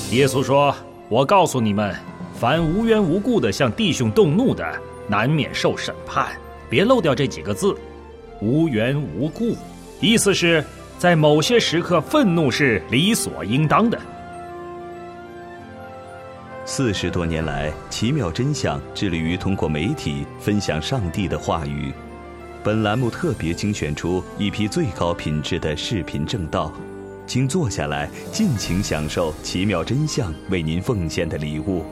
耶稣说，我告诉你们，凡无缘无故的向弟兄动怒的，难免受审判。别漏掉这几个字，无缘无故，意思是在某些时刻愤怒是理所应当的。 40多年来，奇妙真相致力于通过媒体分享上帝的话语。本栏目特别精选出一批最高品质的视频正道，请坐下来尽情享受奇妙真相为您奉献的礼物。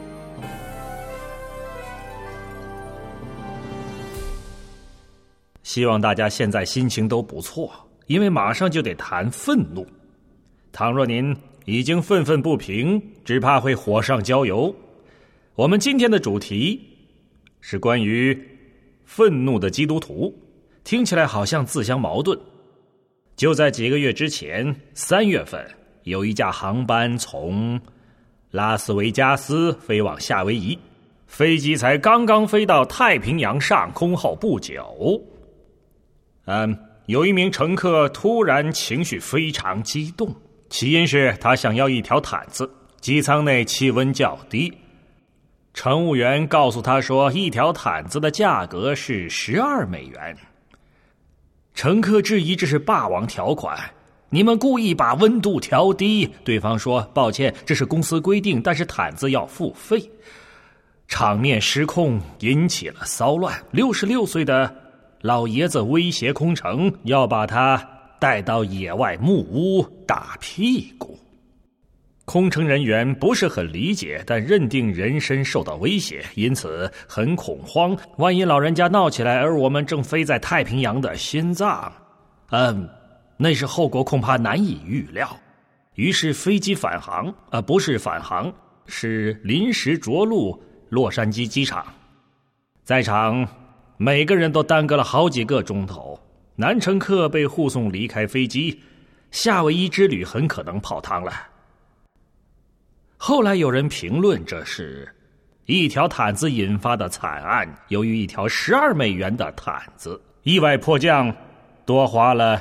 希望大家现在心情都不错，因为马上就得谈愤怒。倘若您已经愤愤不平，只怕会火上浇油。我们今天的主题是关于愤怒的基督徒，听起来好像自相矛盾。就在几个月之前，3月份，有一架航班从拉斯维加斯飞往夏威夷，飞机才刚刚飞到太平洋上空后不久，有一名乘客突然情绪非常激动，起因是他想要一条毯子，机舱内气温较低。乘务员告诉他说，一条毯子的价格是12美元。乘客质疑这是霸王条款，你们故意把温度调低。对方说，抱歉，这是公司规定，但是毯子要付费。场面失控，引起了骚乱。66岁的老爷子威胁空乘要把他带到野外木屋打屁股。空乘人员不是很理解，但认定人身受到威胁，因此很恐慌。万一老人家闹起来，而我们正飞在太平洋的心脏，那是后果恐怕难以预料。于是飞机返航，不是返航，是临时着陆洛杉矶机场。在场每个人都耽搁了好几个钟头，男乘客被护送离开飞机，夏威夷之旅很可能泡汤了。后来有人评论，这是一条毯子引发的惨案，由于一条12美元的毯子意外迫降，多花了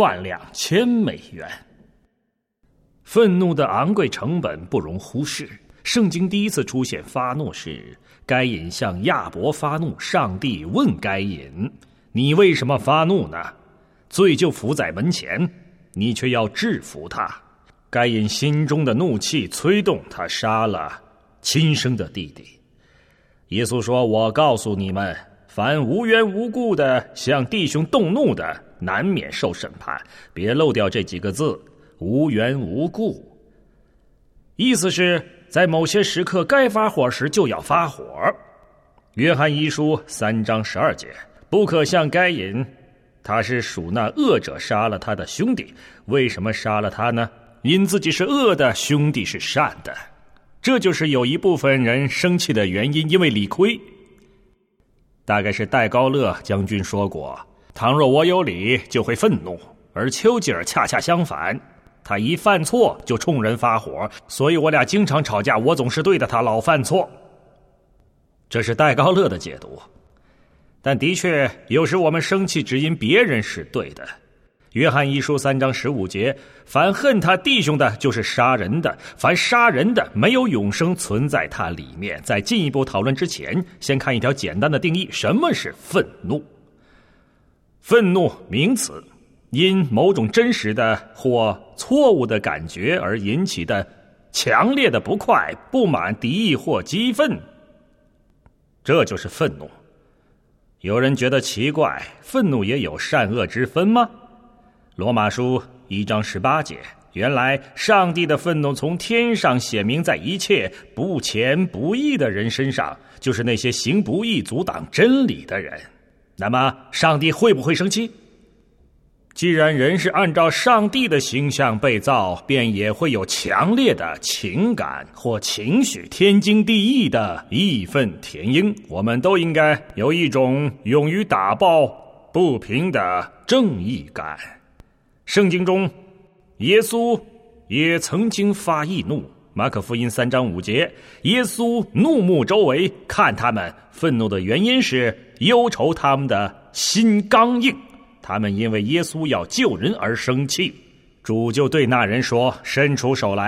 12000美元。愤怒的昂贵成本不容忽视。圣经第一次出现发怒是该隐向亚伯发怒，上帝问该隐，你为什么发怒呢？罪就伏在门前，你却要制服他。该隐心中的怒气催动他杀了亲生的弟弟。耶稣说，我告诉你们，凡无缘无故的向弟兄动怒的，难免受审判。别漏掉这几个字，无缘无故。意思是在某些时刻该发火时就要发火。约翰一书3章12节，不可像该隐，他是属那恶者，杀了他的兄弟。为什么杀了他呢？因自己是恶的，兄弟是善的。这就是有一部分人生气的原因，因为理亏。大概是戴高乐将军说过，倘若我有理就会愤怒，而丘吉尔恰恰相反，他一犯错就冲人发火，所以我俩经常吵架，我总是对的，他老犯错。这是戴高乐的解读。但的确有时我们生气只因别人是对的。约翰一书3章15节，凡恨他弟兄的就是杀人的，凡杀人的没有永生存在他里面。在进一步讨论之前，先看一条简单的定义，什么是愤怒？愤怒名词，因某种真实的或错误的感觉而引起的强烈的不快、不满、敌意或激愤，这就是愤怒。有人觉得奇怪，愤怒也有善恶之分吗？罗马书1章18节，原来上帝的愤怒从天上显明在一切不虔不义的人身上，就是那些行不义阻挡真理的人。那么上帝会不会生气？既然人是按照上帝的形象被造，便也会有强烈的情感或情绪，天经地义的义愤填膺。我们都应该有一种勇于打抱不平的正义感。圣经中耶稣也曾经发义怒，马可福音3章5节，耶稣怒目周围，看他们，愤怒的原因是忧愁他们的心刚硬，他们因为耶稣要救人而生气。主就对那人说，伸出手来。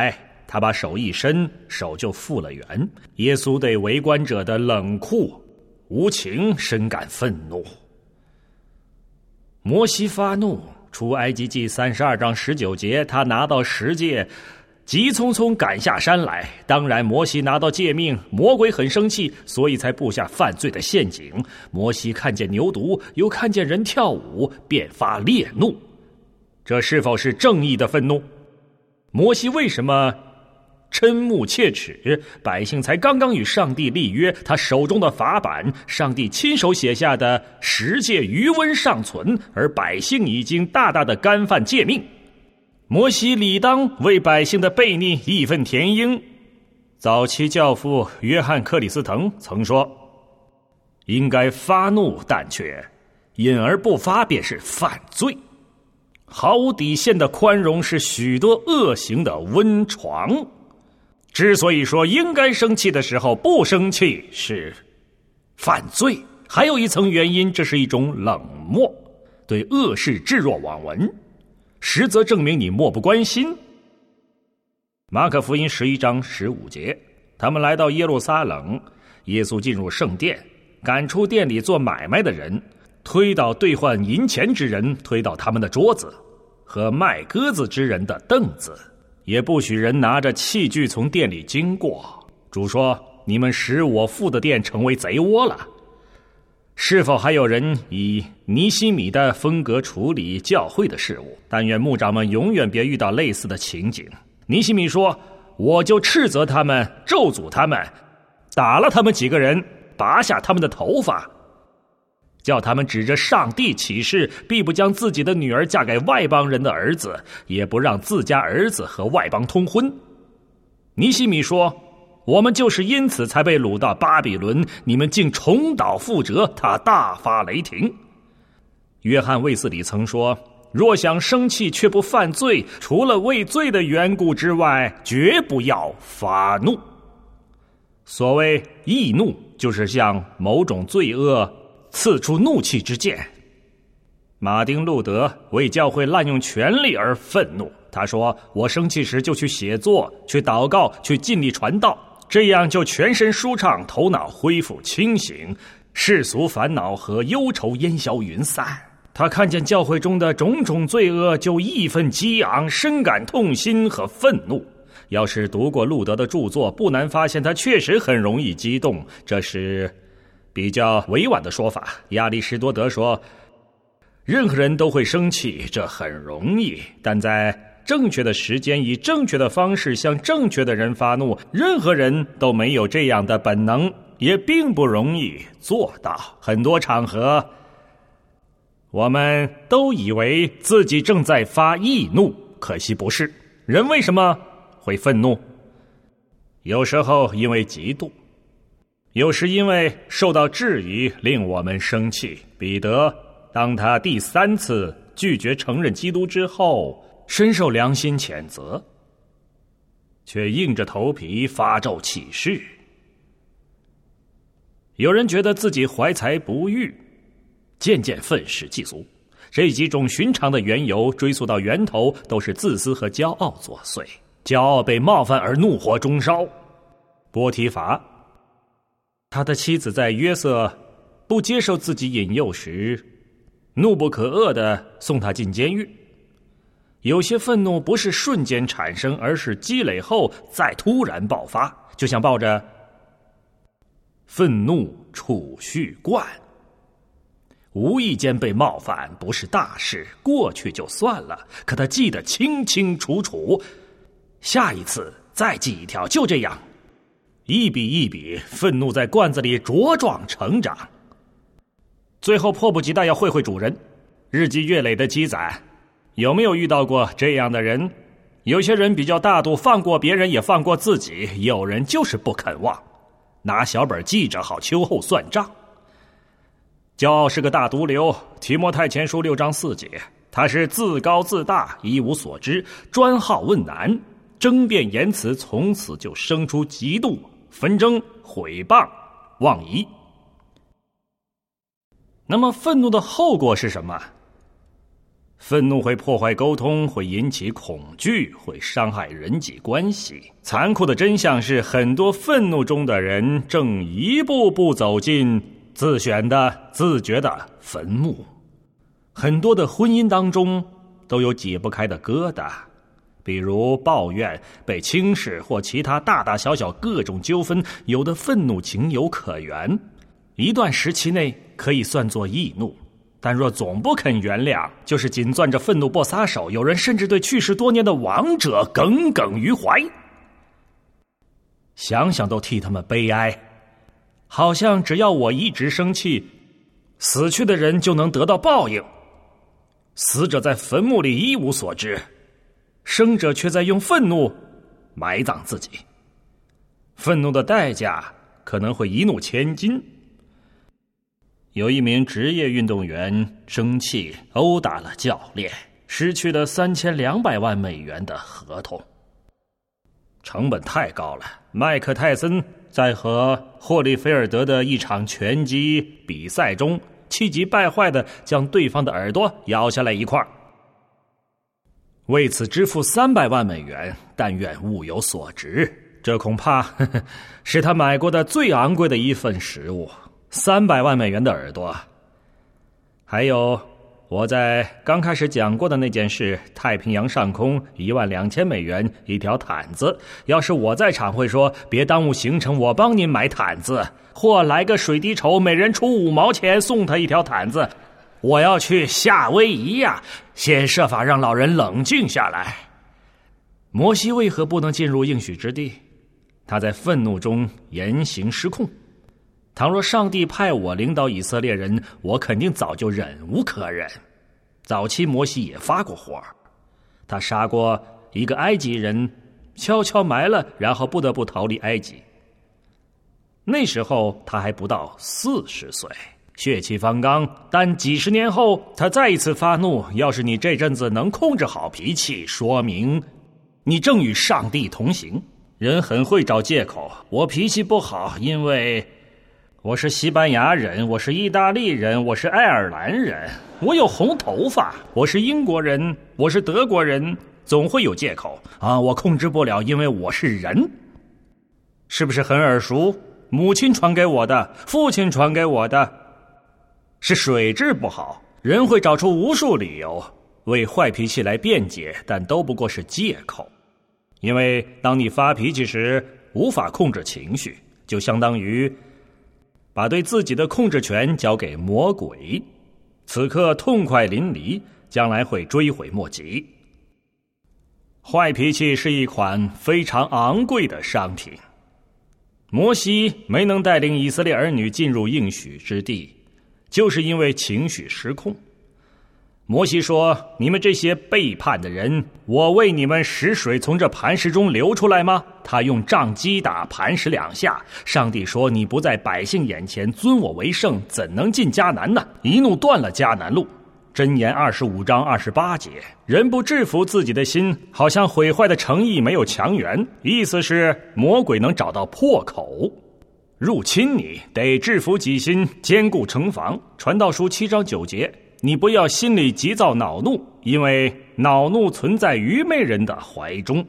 他把手一伸，手就复了原。耶稣对围观者的冷酷无情深感愤怒。摩西发怒，出埃及记32章19节，他拿到十诫，急匆匆赶下山来。当然摩西拿到诫命，魔鬼很生气，所以才布下犯罪的陷阱。摩西看见牛犊，又看见人跳舞，便发烈怒。这是否是正义的愤怒？摩西为什么瞠目切齿？百姓才刚刚与上帝立约，他手中的法版，上帝亲手写下的十诫余温尚存，而百姓已经大大的干犯诫命。摩西理当为百姓的悖逆义愤填膺。早期教父约翰克里斯滕曾说，应该发怒，但却隐而不发，便是犯罪。毫无底线的宽容是许多恶行的温床。之所以说应该生气的时候不生气是犯罪，还有一层原因，这是一种冷漠，对恶事置若罔闻，实则证明你漠不关心。马可福音11章15节，他们来到耶路撒冷，耶稣进入圣殿，赶出店里做买卖的人，推倒兑换银钱之人，推倒他们的桌子和卖鸽子之人的凳子，也不许人拿着器具从店里经过。主说，你们使我父的殿成为贼窝了。是否还有人以尼希米的风格处理教会的事务？但愿牧长们永远别遇到类似的情景。尼希米说，我就斥责他们，咒诅他们，打了他们几个人，拔下他们的头发，叫他们指着上帝起誓，必不将自己的女儿嫁给外邦人的儿子，也不让自家儿子和外邦通婚。尼希米说，我们就是因此才被掳到巴比伦，你们竟重蹈覆辙，他大发雷霆。约翰卫斯理曾说，若想生气却不犯罪，除了畏罪的缘故之外，绝不要发怒。所谓易怒，就是向某种罪恶刺出怒气之剑。马丁路德为教会滥用权力而愤怒，他说，我生气时就去写作，去祷告，去尽力传道，这样就全身舒畅，头脑恢复清醒，世俗烦恼和忧愁烟消云散。他看见教会中的种种罪恶，就义愤激昂，深感痛心和愤怒。要是读过路德的著作，不难发现他确实很容易激动，这是比较委婉的说法。亚里士多德说，任何人都会生气，这很容易，但在正确的时间，以正确的方式向正确的人发怒，任何人都没有这样的本能，也并不容易做到。很多场合我们都以为自己正在发易怒，可惜不是。人为什么会愤怒？有时候因为嫉妒，有时因为受到质疑令我们生气。彼得当他第3次拒绝承认基督之后，深受良心谴责，却硬着头皮发咒起誓。有人觉得自己怀才不遇，渐渐愤世嫉俗，这几种寻常的缘由追溯到源头，都是自私和骄傲作祟。骄傲被冒犯而怒火中烧。波提乏，他的妻子在约瑟不接受自己引诱时，怒不可遏地送他进监狱。有些愤怒不是瞬间产生，而是积累后再突然爆发，就像抱着愤怒储蓄罐。无意间被冒犯不是大事，过去就算了，可他记得清清楚楚，下一次再记一条，就这样一笔一笔，愤怒在罐子里茁壮成长，最后迫不及待要会会主人，日积月累的积攒。有没有遇到过这样的人？有些人比较大度，放过别人也放过自己，有人就是不肯忘，拿小本记着，好秋后算账。骄傲是个大毒瘤，提摩太前书6章4节，他是自高自大，一无所知，专好问难，争辩言辞，从此就生出嫉妒、纷争、毁谤、妄疑。那么愤怒的后果是什么？ 愤怒会破坏沟通，会引起恐惧，会伤害人际关系。残酷的真相是，很多愤怒中的人正一步步走进自选的、自觉的坟墓。很多的婚姻当中都有解不开的疙瘩，比如抱怨、被轻视或其他大大小小各种纠纷，有的愤怒情有可原，一段时期内可以算作易怒。但若总不肯原谅，就是紧攥着愤怒不撒手，有人甚至对去世多年的亡者耿耿于怀。想想都替他们悲哀，好像只要我一直生气，死去的人就能得到报应。死者在坟墓里一无所知，生者却在用愤怒埋葬自己。愤怒的代价可能会一怒千金。有一名职业运动员生气殴打了教练，失去了3200万美元的合同。成本太高了。麦克泰森在和霍利菲尔德的一场拳击比赛中，气急败坏地将对方的耳朵咬下来一块，为此支付300万美元，但愿物有所值。这恐怕是他买过的最昂贵的一份食物，300万美元的耳朵。还有我在刚开始讲过的那件事，太平洋上空12000美元一条毯子，要是我在场会说，别耽误行程，我帮您买毯子，或来个水滴筹，每人出5毛钱送他一条毯子。我要去夏威夷呀，先设法让老人冷静下来。摩西为何不能进入应许之地？他在愤怒中言行失控。倘若上帝派我领导以色列人，我肯定早就忍无可忍。早期摩西也发过火，他杀过一个埃及人，悄悄埋了，然后不得不逃离埃及。那时候他还不到40岁，血气方刚，但几十年后他再一次发怒。要是你这阵子能控制好脾气，说明你正与上帝同行。人很会找借口，我脾气不好，因为我是西班牙人，我是意大利人，我是爱尔兰人，我有红头发，我是英国人，我是德国人，总会有借口啊！我控制不了，因为我是人。是不是很耳熟？母亲传给我的，父亲传给我的，是水质不好。人会找出无数理由为坏脾气来辩解，但都不过是借口。因为当你发脾气时无法控制情绪，就相当于把对自己的控制权交给魔鬼，此刻痛快淋漓，将来会追悔莫及。坏脾气是一款非常昂贵的商品。摩西没能带领以色列儿女进入应许之地，就是因为情绪失控。摩西说，你们这些背叛的人，我为你们使水从这磐石中流出来吗？他用杖击打磐石2下。上帝说，你不在百姓眼前尊我为圣，怎能进迦南呢？一怒断了迦南路。箴言25章28节，人不制服自己的心，好像毁坏的诚意没有强援，意思是魔鬼能找到破口入侵你，得制服己心，坚固城防。传道书7章9节，你不要心里急躁恼怒，因为恼怒存在愚昧人的怀中。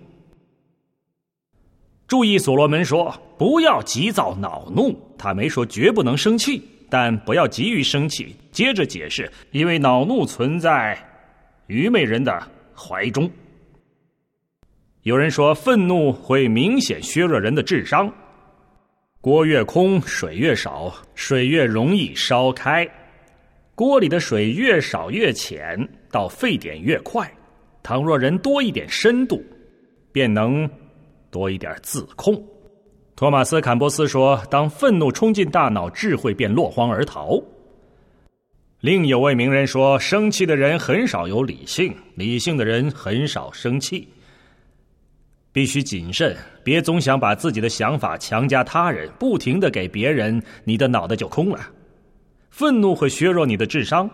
注意，所罗门说不要急躁恼怒，他没说绝不能生气，但不要急于生气。接着解释，因为恼怒存在愚昧人的怀中。有人说愤怒会明显削弱人的智商，锅越空水越少，水越容易烧开，锅里的水越少越浅，到沸点越快。倘若人多一点深度，便能多一点自控。托马斯·坎波斯说，当愤怒冲进大脑，智慧便落荒而逃。另有位名人说，生气的人很少有理性，理性的人很少生气。必须谨慎，别总想把自己的想法强加他人，不停地给别人，你的脑袋就空了。愤怒会削弱你的智商。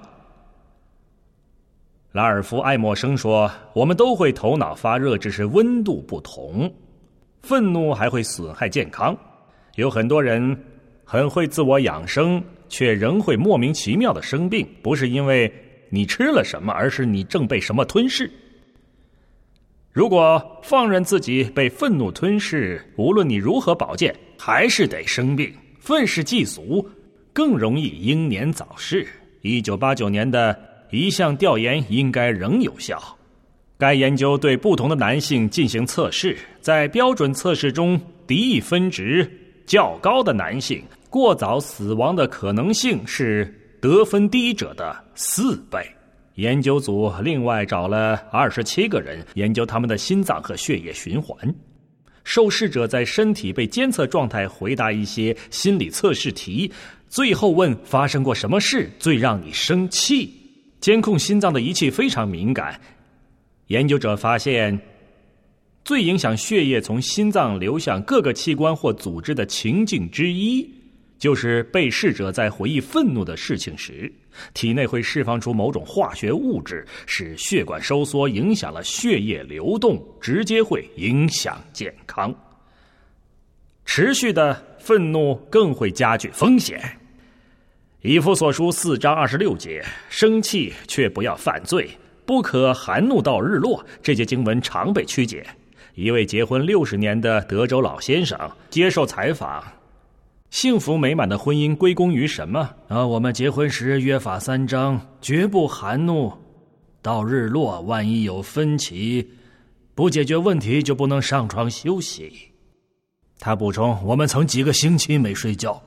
拉尔夫·爱默生说，我们都会头脑发热，只是温度不同。愤怒还会损害健康。有很多人很会自我养生，却仍会莫名其妙的生病，不是因为你吃了什么，而是你正被什么吞噬。如果放任自己被愤怒吞噬，无论你如何保健，还是得生病，愤世嫉俗，更容易英年早逝。1989年的一项调研应该仍有效。该研究对不同的男性进行测试，在标准测试中，敌意分值较高的男性过早死亡的可能性是得分低者的4倍。研究组另外找了27个人，研究他们的心脏和血液循环。受试者在身体被监测状态回答一些心理测试题，最后问发生过什么事最让你生气。监控心脏的仪器非常敏感，研究者发现最影响血液从心脏流向各个器官或组织的情境之一，就是被试者在回忆愤怒的事情时，体内会释放出某种化学物质，使血管收缩，影响了血液流动，直接会影响健康。持续的愤怒更会加剧风险。以弗所书4章26节，生气却不要犯罪，不可含怒到日落，这节经文常被曲解。一位结婚60年的德州老先生接受采访，幸福美满的婚姻归功于什么？我们结婚时约法3章，绝不含怒，到日落万一有分歧，不解决问题就不能上床休息。他补充，我们曾几个星期没睡觉。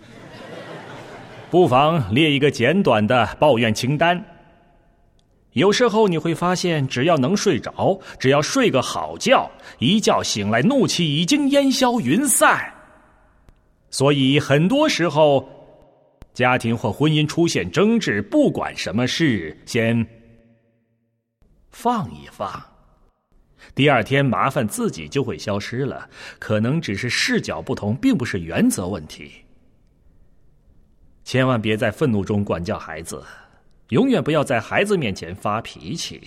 不妨列一个简短的抱怨清单。有时候你会发现，只要能睡着，只要睡个好觉，一觉醒来怒气已经烟消云散。所以很多时候，家庭或婚姻出现争执，不管什么事，先放一放，第二天麻烦自己就会消失了。可能只是视角不同，并不是原则问题。千万别在愤怒中管教孩子，永远不要在孩子面前发脾气。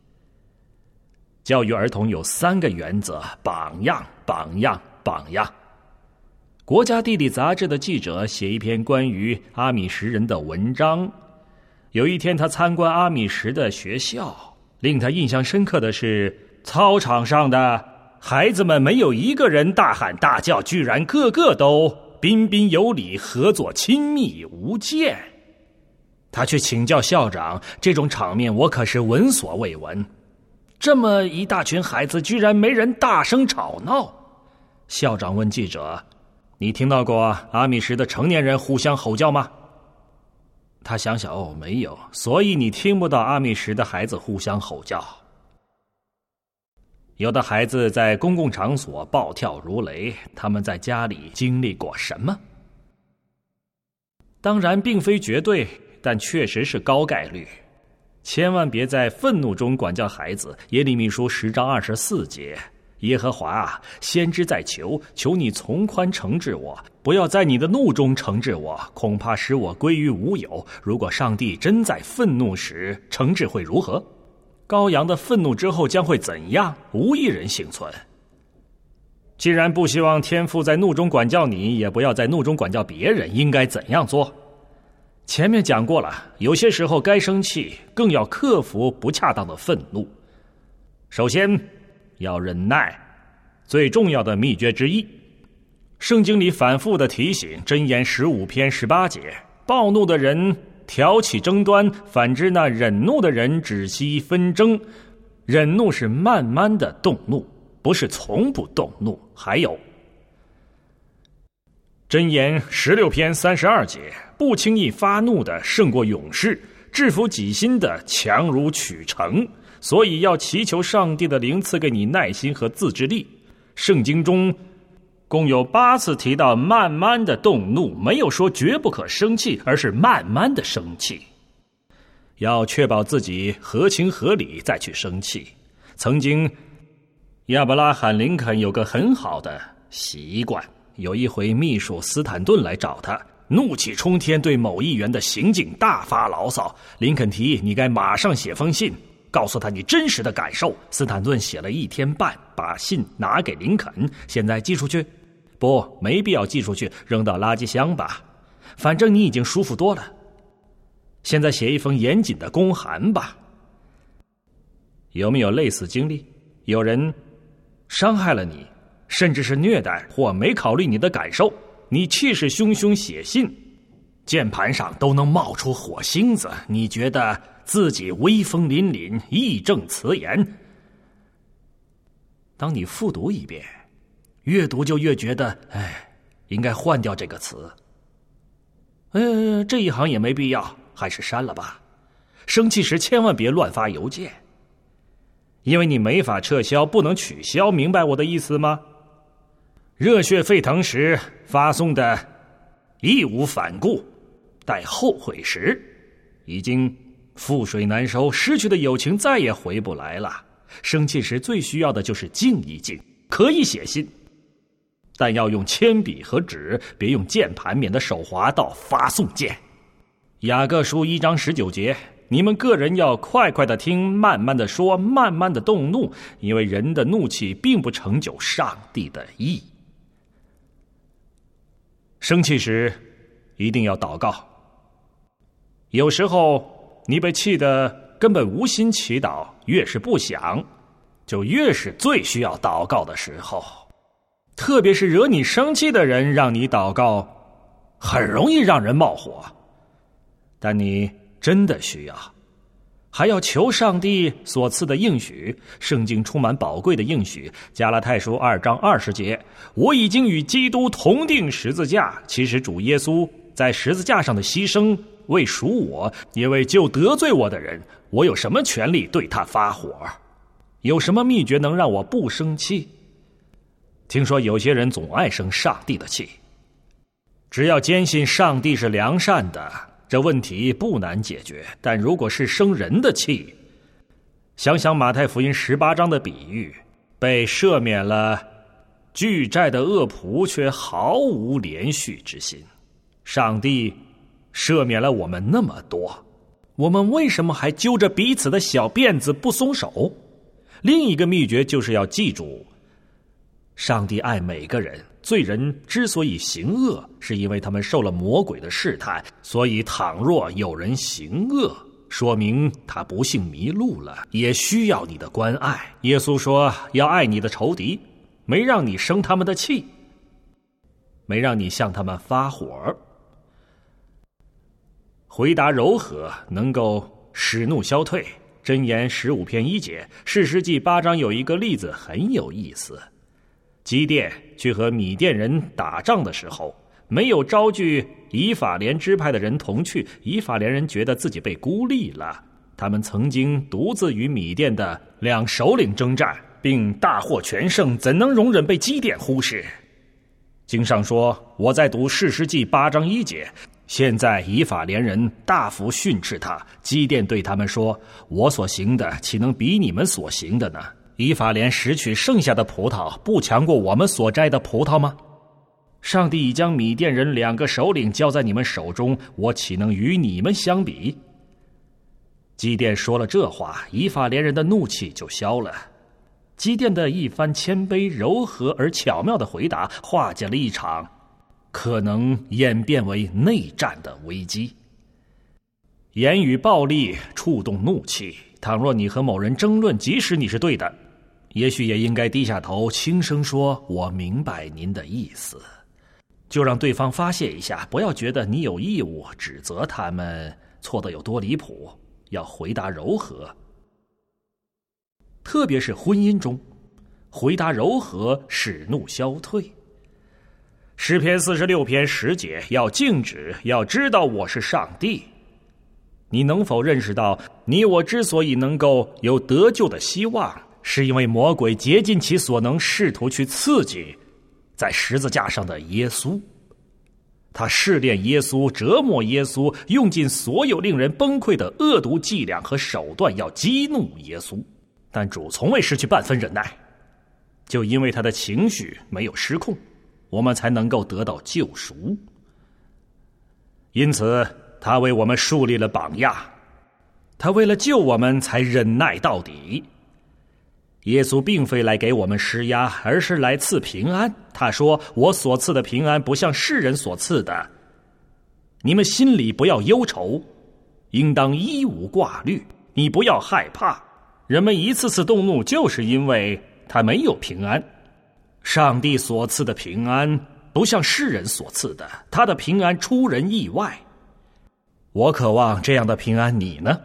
教育儿童有3个原则：榜样，榜样，榜样。国家地理杂志的记者写一篇关于阿米什人的文章。有一天他参观阿米什的学校，令他印象深刻的是，操场上的孩子们没有一个人大喊大叫，居然个个都彬彬有礼，合作亲密无间。他去请教校长，这种场面我可是闻所未闻，这么一大群孩子居然没人大声吵闹。校长问记者，你听到过阿米什的成年人互相吼叫吗？他想想，没有，所以你听不到阿米什的孩子互相吼叫。有的孩子在公共场所暴跳如雷，他们在家里经历过什么？当然并非绝对，但确实是高概率。千万别在愤怒中管教孩子。耶利米书10章24节，耶和华啊，先知在求你从宽惩治我，不要在你的怒中惩治我，恐怕使我归于无有。如果上帝真在愤怒时，惩治会如何？羔羊的愤怒之后将会怎样？无一人幸存。既然不希望天父在怒中管教你，也不要在怒中管教别人，应该怎样做？前面讲过了，有些时候该生气，更要克服不恰当的愤怒。首先要忍耐，最重要的秘诀之一。圣经里反复的提醒，箴言15篇18节，暴怒的人挑起争端，反之那忍怒的人止息纷争。忍怒是慢慢的动怒，不是从不动怒。还有箴言16篇32节，不轻易发怒的胜过勇士，制服己心的强如取城。所以要祈求上帝的灵赐给你耐心和自制力。圣经中共有8次提到慢慢的动怒，没有说绝不可生气，而是慢慢的生气。要确保自己合情合理再去生气。曾经亚伯拉罕·林肯有个很好的习惯，有一回秘书斯坦顿来找他，怒气冲天，对某议员的行径大发牢骚。林肯提议你该马上写封信，告诉他你真实的感受。斯坦顿写了1天半，把信拿给林肯，现在寄出去？不，没必要寄出去，扔到垃圾箱吧，反正你已经舒服多了。 现在写一封严谨的公函吧。有没有类似经历？有人伤害了你，甚至是虐待或没考虑你的感受，你气势汹汹写信，键盘上都能冒出火星子，你觉得自己威风凛凛，义正辞严。当你复读一遍，越读就越觉得，应该换掉这个词。这一行也没必要，还是删了吧。生气时千万别乱发邮件，因为你没法撤销，不能取消，明白我的意思吗？热血沸腾时发送的义无反顾，待后悔时已经覆水难收，失去的友情再也回不来了。生气时最需要的就是静一静，可以写信，但要用铅笔和纸，别用键盘，免得手滑到发送键。雅各书1章19节，你们个人要快快的听，慢慢的说，慢慢的动怒，因为人的怒气并不成就上帝的义。生气时一定要祷告。有时候你被气得根本无心祈祷，越是不想，就越是最需要祷告的时候。特别是惹你生气的人让你祷告，很容易让人冒火。但你真的需要，还要求上帝所赐的应许。圣经充满宝贵的应许。加拉太书2章20节，我已经与基督同定十字架。其实主耶稣在十字架上的牺牲，为赎我，也为救得罪我的人。我有什么权利对他发火？有什么秘诀能让我不生气？听说有些人总爱生上帝的气。只要坚信上帝是良善的，这问题不难解决。但如果是生人的气，想想马太福音18章的比喻，被赦免了巨债的恶仆却毫无怜恤之心。上帝赦免了我们那么多，我们为什么还揪着彼此的小辫子不松手？另一个秘诀就是要记住，上帝爱每个人，罪人之所以行恶，是因为他们受了魔鬼的试探。所以倘若有人行恶，说明他不幸迷路了，也需要你的关爱。耶稣说要爱你的仇敌，没让你生他们的气，没让你向他们发火。回答柔和，能够使怒消退。箴言15篇1节，士师记8章有一个例子很有意思。基甸去和米甸人打仗的时候，没有招聚以法莲支派的人同去，以法莲人觉得自己被孤立了。他们曾经独自与米甸的2首领征战，并大获全胜，怎能容忍被基甸忽视？经上说，我在读士师记8章1节，现在以法莲人大幅训斥他，基甸对他们说，我所行的岂能比你们所行的呢？以法莲拾取剩下的葡萄，不强过我们所摘的葡萄吗？上帝已将米甸人2个首领交在你们手中，我岂能与你们相比？基甸说了这话，以法莲人的怒气就消了。基甸的一番谦卑、柔和而巧妙的回答，化解了一场可能演变为内战的危机。言语暴力触动怒气，倘若你和某人争论，即使你是对的，也许也应该低下头，轻声说，我明白您的意思，就让对方发泄一下，不要觉得你有义务指责他们错得有多离谱，要回答柔和。特别是婚姻中，回答柔和，使怒消退。诗篇46篇10节，要静止，要知道我是上帝。你能否认识到，你我之所以能够有得救的希望，是因为魔鬼竭尽其所能，试图去刺激在十字架上的耶稣。他试炼耶稣，折磨耶稣，用尽所有令人崩溃的恶毒伎俩和手段，要激怒耶稣。但主从未失去半分忍耐，就因为他的情绪没有失控，我们才能够得到救赎。因此他为我们树立了榜样，他为了救我们才忍耐到底。耶稣并非来给我们施压，而是来赐平安。他说，我所赐的平安不像世人所赐的，你们心里不要忧愁， 应当一无挂虑，你不要害怕。人们一次次动怒，就是因为他没有平安。上帝所赐的平安不像世人所赐的，他的平安出人意外。我渴望这样的平安，你呢？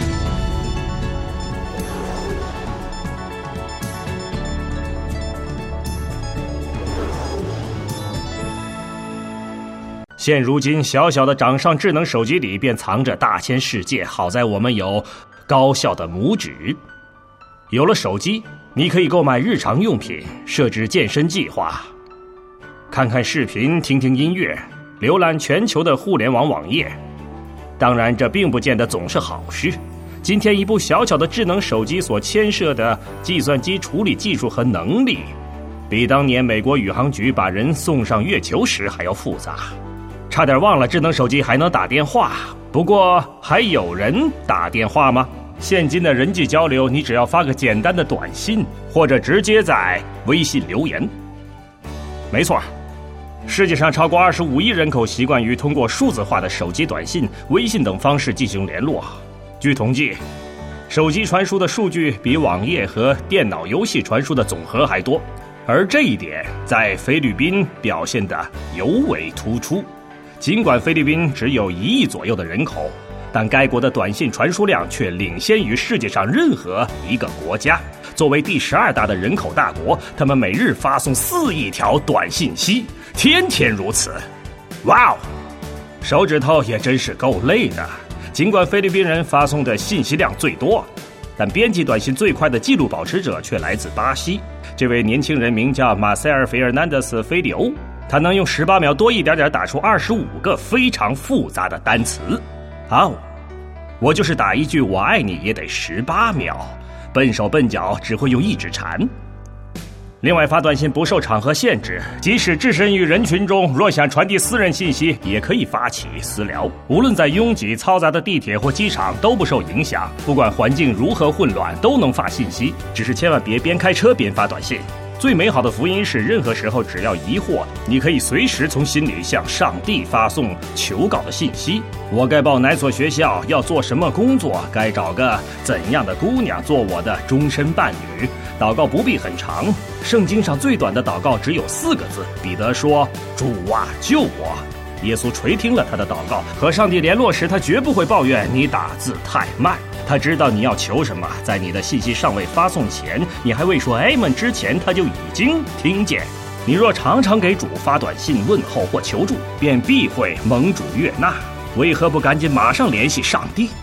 现如今，小小的掌上智能手机里便藏着大千世界，好在我们有高效的拇指。有了手机，你可以购买日常用品，设置健身计划，看看视频，听听音乐，浏览全球的互联网网页。当然，这并不见得总是好事。今天一部小小的智能手机所牵涉的计算机处理技术和能力，比当年美国宇航局把人送上月球时还要复杂。差点忘了，智能手机还能打电话。不过，还有人打电话吗？现今的人际交流，你只要发个简单的短信，或者直接在微信留言。没错，世界上超过25亿人口习惯于通过数字化的手机短信、微信等方式进行联络。据统计，手机传输的数据比网页和电脑游戏传输的总和还多，而这一点在菲律宾表现得尤为突出。尽管菲律宾只有1亿左右的人口，但该国的短信传输量却领先于世界上任何一个国家。作为第12大的人口大国，他们每日发送4亿条短信息，天天如此。哇哦，手指头也真是够累的。尽管菲律宾人发送的信息量最多，但编辑短信最快的纪录保持者却来自巴西。这位年轻人名叫马塞尔·费尔南德斯·菲利欧，他能用18秒多一点点打出25个非常复杂的单词。我就是打一句我爱你也得18秒，笨手笨脚只会用1指禅。另外，发短信不受场合限制，即使置身于人群中，若想传递私人信息，也可以发起私聊。无论在拥挤嘈杂的地铁或机场都不受影响，不管环境如何混乱，都能发信息。只是千万别边开车边发短信。最美好的福音是，任何时候只要疑惑，你可以随时从心里向上帝发送求告的信息。我该报哪所学校？要做什么工作？该找个怎样的姑娘做我的终身伴侣？祷告不必很长，圣经上最短的祷告只有4个字。彼得说：“主啊，救我！”耶稣垂听了他的祷告，和上帝联络时，他绝不会抱怨你打字太慢。他知道你要求什么，在你的信息尚未发送前，你还未说 Amen 之前，他就已经听见。你若常常给主发短信问候或求助，便必会蒙主悦纳。为何不赶紧马上联系上帝？